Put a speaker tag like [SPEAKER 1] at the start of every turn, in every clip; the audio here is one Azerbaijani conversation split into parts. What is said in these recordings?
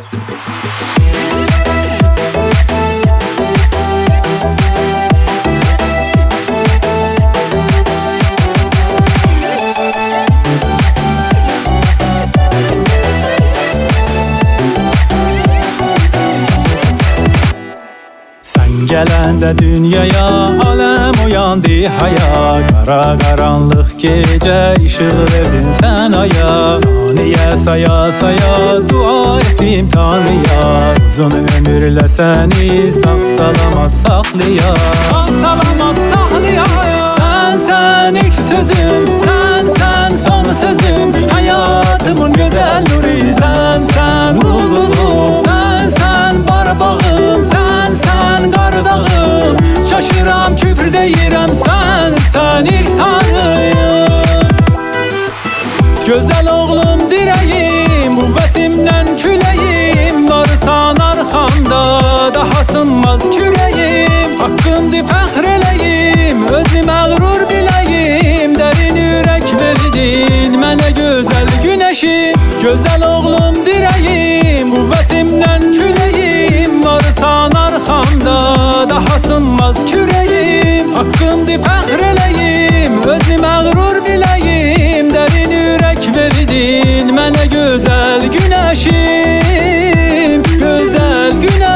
[SPEAKER 1] Gələndə dünyaya aləm uyandı haya. Qara qaranlıq gecə işıq verdin sən aya. Saniyə saya saya dua etdim Tanrıya. Uzun ömürlə səni sağ salamat saxlaya. Sağ salamat saxlaya. Sən ilk sözüm, sən son sözüm. Həyatımın gözəl nuri sən ulduzum. Sən barbağım, sən qardağım. Şaşıram küfr deyirəm sən ilk tanrıyım. Gözəl oğlum dirəyim, qüvvətimdən küləyim. Varsan arxamda daha sınmaz kürəyim. Haqqımdır fəxr eləyim, özümü məğrur biləyim. Dərin ürək verdin mənə gözəl günəşim. Gözəl oğlum dirəyim, qüvvətimdən küləyim. Varsan arxamda daha sınmaz kürəyim. Haqqımdır fəxr eləyim, özümü məğrur biləyim. Dərin ürək verdin mənə gözəl günəşim. Gözəl günəşim.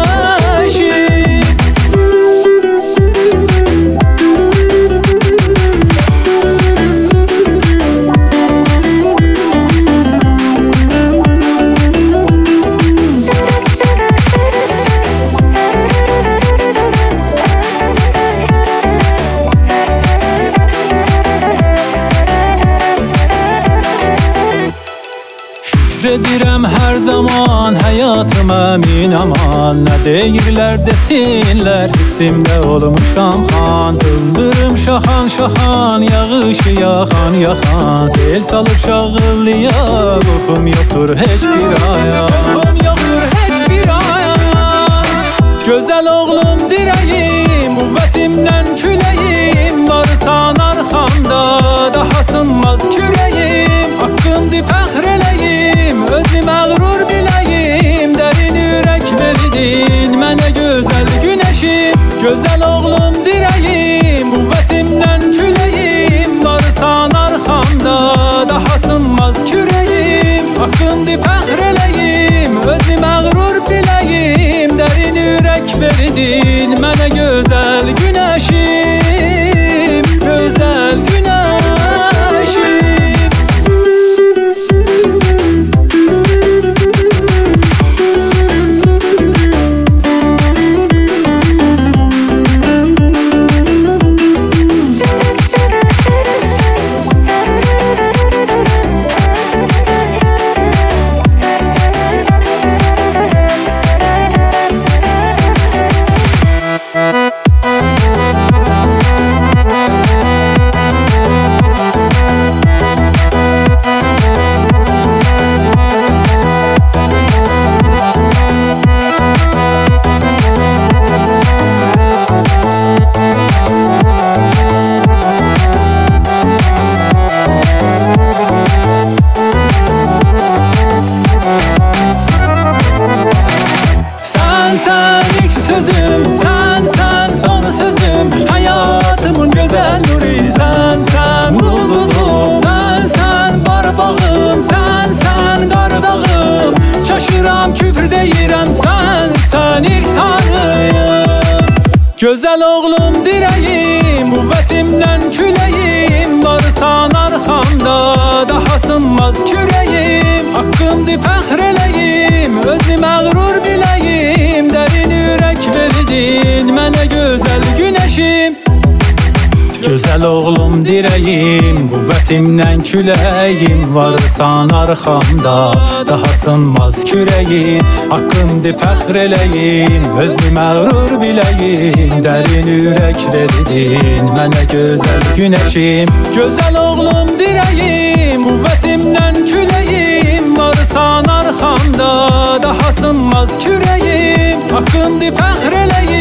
[SPEAKER 1] Edirəm hər zaman həyatım əmin aman. Nə deyirlər desinlər, hissimdə olmuşam xan. Öldürüm şaxan şaxan, yağışı yaxan yaxan. Sel salıb şağıllıya, qorxum yoxdur heç bir aya. Qorxum yoxdur heç bir aya. Gözəl oğlum dirəyim, qüvvətimdən küləyim. Varsan arxamda daha sınmaz kürəyim. Haqqımdır fəxr eləyim, özümü məğrur biləyim. Dərin ürək verdin mənə gözəl günəşim. Gözəl oğlum dirəyim, qüvvətimdən küləyim. Varsan arxamda daha sınmaz kürəyim. Haqqımdır fəxr eləyim, özümü məğrur biləyim. Dərin ürək verdin mənə gözəl günəşim. Gözəl günəşim. Sən ilk sözüm, sən son sözüm. Həyatımın gözəl nuri sən ulduzum. Sən barbağım, sən qardağım. Şaşıram küfr deyirəm sən ilk tanrıyım. Gözəl oğlum dirəyim, qüvvətimdən küləyim. Varsan arxamda daha sınmaz kürəyim. Haqqımdır fəxr eləyim, özümü məğrur biləyim. Dərin ürək verdin mənə gözəl günəşim. Gözəl oğlum dirəyim, qüvvətimdən küləyim. Varsan arxamda daha sınmaz kürəyim. Haqqımdır fəxr eləyim, özümü məğrur biləyim. Dərin ürək verdin mənə gözəl günəşim. Gözəl oğlum dirəyim, qüvvətimdən küləyim. Varsan arxamda daha sınmaz kürəyim. Haqqımdır fəxr eləyim,